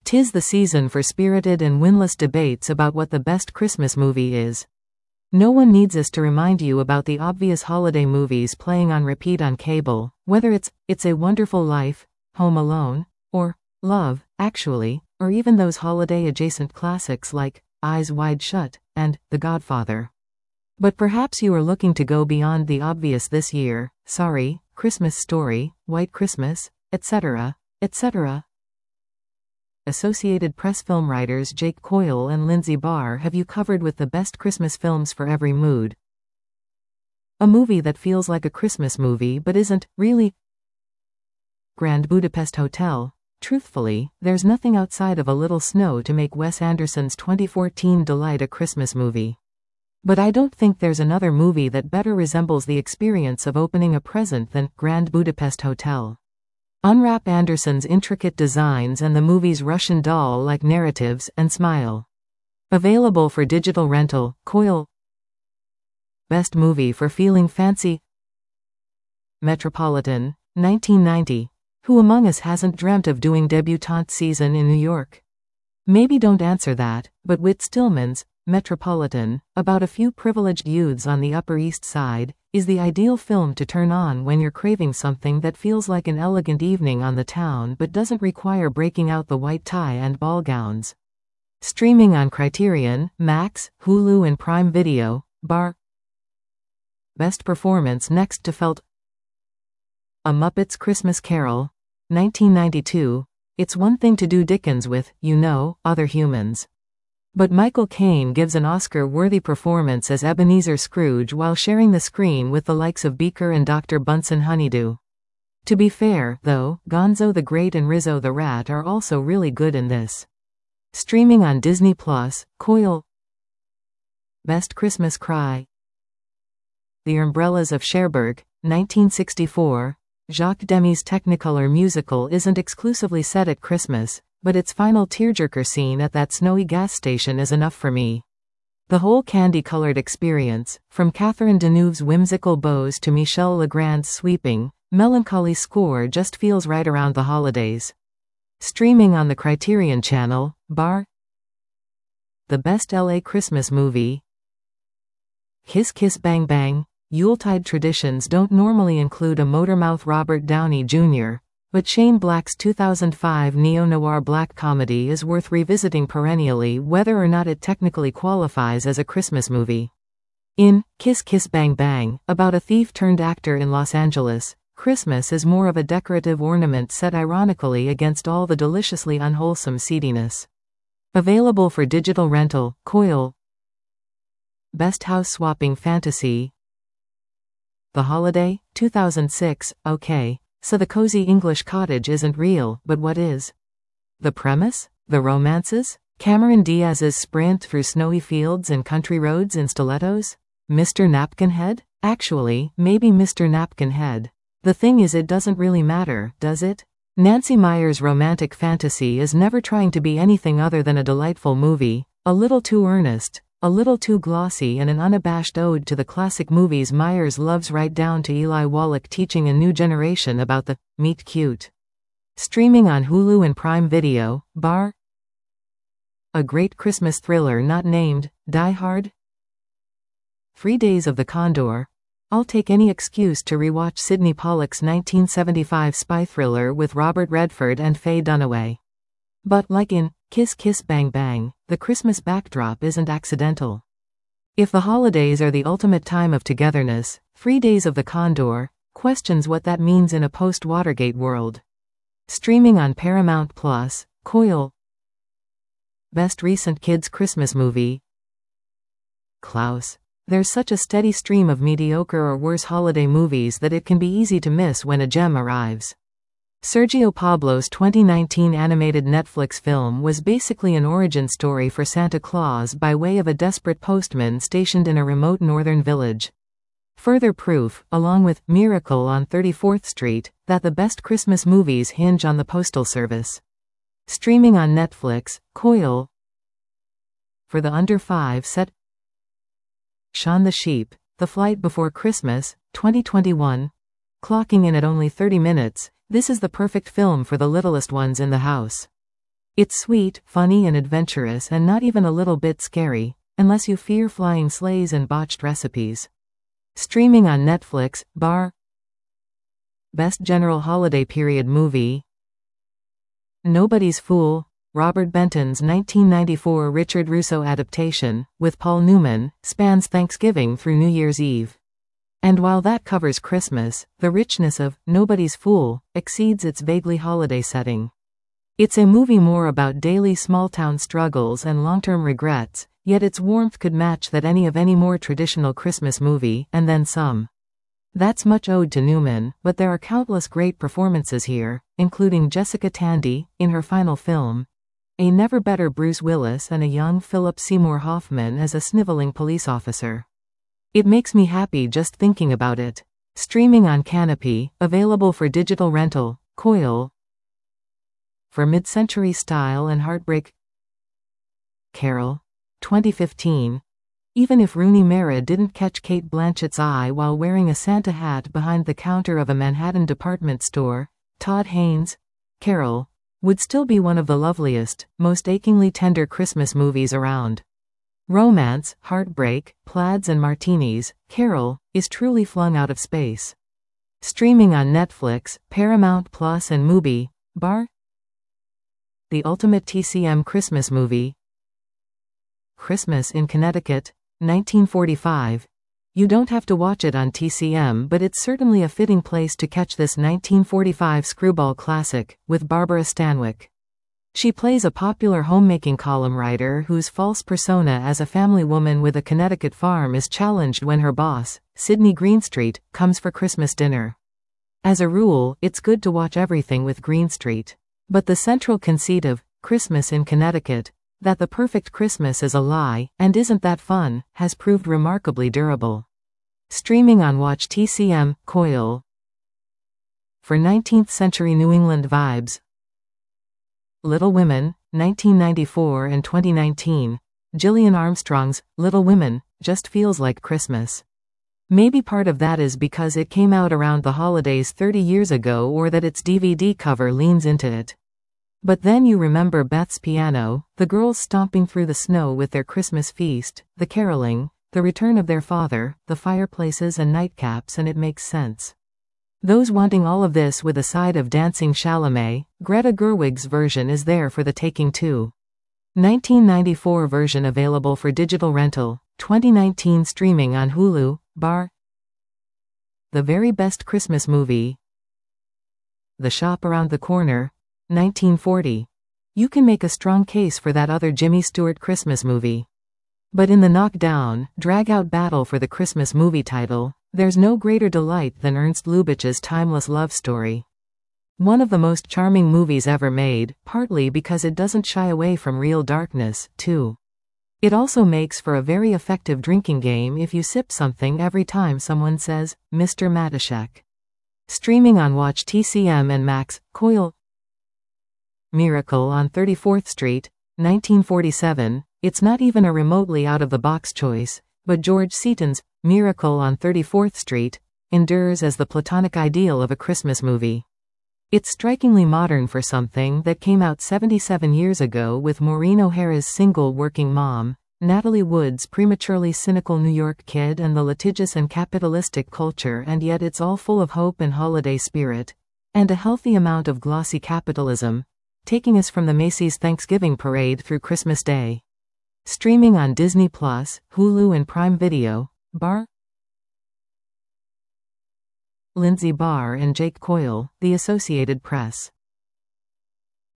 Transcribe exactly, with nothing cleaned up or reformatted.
'Tis the season for spirited and winless debates about what the best Christmas movie is. No one needs us to remind you about the obvious holiday movies playing on repeat on cable, whether it's It's a Wonderful Life, Home Alone, or Love, Actually, or even those holiday-adjacent classics like Eyes Wide Shut and The Godfather. But perhaps you are looking to go beyond the obvious this year. Sorry, Christmas Story, White Christmas, et cetera, et cetera. Associated Press film writers Jake Coyle and Lindsay Barr have you covered with the best Christmas films for every mood. A movie that feels like a Christmas movie but isn't, really. Grand Budapest Hotel. Truthfully, there's nothing outside of A Little Snow to make Wes Anderson's twenty fourteen delight a Christmas movie. But I don't think there's another movie that better resembles the experience of opening a present than Grand Budapest Hotel. Unwrap Anderson's intricate designs and the movie's Russian doll-like narratives and smile. Available for digital rental. Coyle. Best movie for feeling fancy. Metropolitan, nineteen ninety. Who among us hasn't dreamt of doing debutante season in New York? Maybe don't answer that, but Whit Stillman's Metropolitan, about a few privileged youths on the Upper East Side, is the ideal film to turn on when you're craving something that feels like an elegant evening on the town but doesn't require breaking out the white tie and ball gowns. Streaming on Criterion, Max, Hulu and Prime Video. Bar. Best performance next to Felt. A Muppets Christmas Carol, nineteen ninety-two. It's one thing to do Dickens with, you know, other humans. But Michael Caine gives an Oscar-worthy performance as Ebenezer Scrooge while sharing the screen with the likes of Beaker and Doctor Bunsen Honeydew. To be fair, though, Gonzo the Great and Rizzo the Rat are also really good in this. Streaming on Disney Plus. Coyle. Best Christmas Cry. The Umbrellas of Cherbourg, nineteen sixty-four. Jacques Demy's Technicolor musical isn't exclusively set at Christmas, but its final tearjerker scene at that snowy gas station is enough for me. The whole candy-colored experience, from Catherine Deneuve's whimsical bows to Michel Legrand's sweeping, melancholy score just feels right around the holidays. Streaming on the Criterion Channel. Bar. The best L A Christmas movie. Kiss Kiss Bang Bang. Yuletide traditions don't normally include a motormouth Robert Downey Junior, but Shane Black's two thousand five neo-noir black comedy is worth revisiting perennially whether or not it technically qualifies as a Christmas movie. In Kiss Kiss Bang Bang, about a thief-turned-actor in Los Angeles, Christmas is more of a decorative ornament set ironically against all the deliciously unwholesome seediness. Available for digital rental. Coyle. Best house-swapping fantasy. The Holiday, two thousand six. Okay. So the cozy English cottage isn't real, but what is? The premise? The romances? Cameron Diaz's sprint through snowy fields and country roads in stilettos? Mister Napkinhead? Actually, maybe Mister Napkinhead. The thing is, it doesn't really matter, does it? Nancy Meyer's romantic fantasy is never trying to be anything other than a delightful movie, a little too earnest, a little too glossy, and an unabashed ode to the classic movies Myers loves, right down to Eli Wallach teaching a new generation about the meet cute. Streaming on Hulu and Prime Video. Bar. A great Christmas thriller not named Die Hard. Three Days of the Condor. I'll take any excuse to rewatch Sidney Pollack's nineteen seventy-five spy thriller with Robert Redford and Faye Dunaway. But, like in Kiss Kiss Bang Bang, the Christmas backdrop isn't accidental. If the holidays are the ultimate time of togetherness, Three Days of the Condor questions what that means in a post-Watergate world. Streaming on Paramount Plus. Coyle. Best recent kids' Christmas movie. Klaus. There's such a steady stream of mediocre or worse holiday movies that it can be easy to miss when a gem arrives. Sergio Pablo's twenty nineteen animated Netflix film was basically an origin story for Santa Claus by way of a desperate postman stationed in a remote northern village. Further proof, along with Miracle on thirty-fourth Street, that the best Christmas movies hinge on the Postal Service. Streaming on Netflix. Coyle. For the under five set. Shaun the Sheep, The Flight Before Christmas, twenty twenty-one. Clocking in at only thirty minutes, this is the perfect film for the littlest ones in the house. It's sweet, funny and adventurous and not even a little bit scary, unless you fear flying sleighs and botched recipes. Streaming on Netflix, Bar. Best General Holiday Period Movie. Nobody's Fool, Robert Benton's nineteen ninety-four Richard Russo adaptation, with Paul Newman, spans Thanksgiving through New Year's Eve. And while that covers Christmas, the richness of Nobody's Fool exceeds its vaguely holiday setting. It's a movie more about daily small-town struggles and long-term regrets, yet its warmth could match that any of any more traditional Christmas movie, and then some. That's much ode to Newman, but there are countless great performances here, including Jessica Tandy, in her final film, a never better Bruce Willis and a young Philip Seymour Hoffman as a sniveling police officer. It makes me happy just thinking about it. Streaming on Canopy, available for digital rental, Coil. For mid-century style and heartbreak. Carol. twenty fifteen. Even if Rooney Mara didn't catch Cate Blanchett's eye while wearing a Santa hat behind the counter of a Manhattan department store, Todd Haynes' Carol would still be one of the loveliest, most achingly tender Christmas movies around. Romance, heartbreak, plaids and martinis, Carol is truly flung out of space. Streaming on Netflix, Paramount Plus and Mubi, Bar. The Ultimate T C M Christmas Movie. Christmas in Connecticut, nineteen forty-five. You don't have to watch it on T C M, but it's certainly a fitting place to catch this nineteen forty-five screwball classic, with Barbara Stanwyck. She plays a popular homemaking column writer whose false persona as a family woman with a Connecticut farm is challenged when her boss, Sidney Greenstreet, comes for Christmas dinner. As a rule, it's good to watch everything with Greenstreet. But the central conceit of Christmas in Connecticut, that the perfect Christmas is a lie, and isn't that fun, has proved remarkably durable. Streaming on Watch T C M, Coil. For nineteenth century New England vibes. Little Women, nineteen ninety-four and twenty nineteen. Gillian Armstrong's Little Women just feels like Christmas. Maybe part of that is because it came out around the holidays thirty years ago, or that its D V D cover leans into it. But then you remember Beth's piano, the girls stomping through the snow with their Christmas feast, the caroling, the return of their father, the fireplaces and nightcaps, and it makes sense. Those wanting all of this with a side of dancing Chalamet, Greta Gerwig's version is there for the taking too. nineteen ninety-four version available for digital rental, twenty nineteen streaming on Hulu, Bar. The Very Best Christmas Movie. The Shop Around the Corner, nineteen forty. You can make a strong case for that other Jimmy Stewart Christmas movie. But in the knockdown, drag-out battle for the Christmas movie title, there's no greater delight than Ernst Lubitsch's timeless love story. One of the most charming movies ever made, partly because it doesn't shy away from real darkness, too. It also makes for a very effective drinking game if you sip something every time someone says, Mister Matuszek. Streaming on Watch T C M and Max, Coil. Miracle on thirty-fourth Street, nineteen forty-seven. It's not even a remotely out-of-the-box choice, but George Seaton's Miracle on thirty-fourth Street endures as the platonic ideal of a Christmas movie. It's strikingly modern for something that came out seventy-seven years ago, with Maureen O'Hara's single working mom, Natalie Wood's prematurely cynical New York kid, and the litigious and capitalistic culture, and yet it's all full of hope and holiday spirit, and a healthy amount of glossy capitalism, taking us from the Macy's Thanksgiving parade through Christmas Day. Streaming on Disney Plus, Hulu and Prime Video, Bar. Lindsay Barr and Jake Coyle, The Associated Press.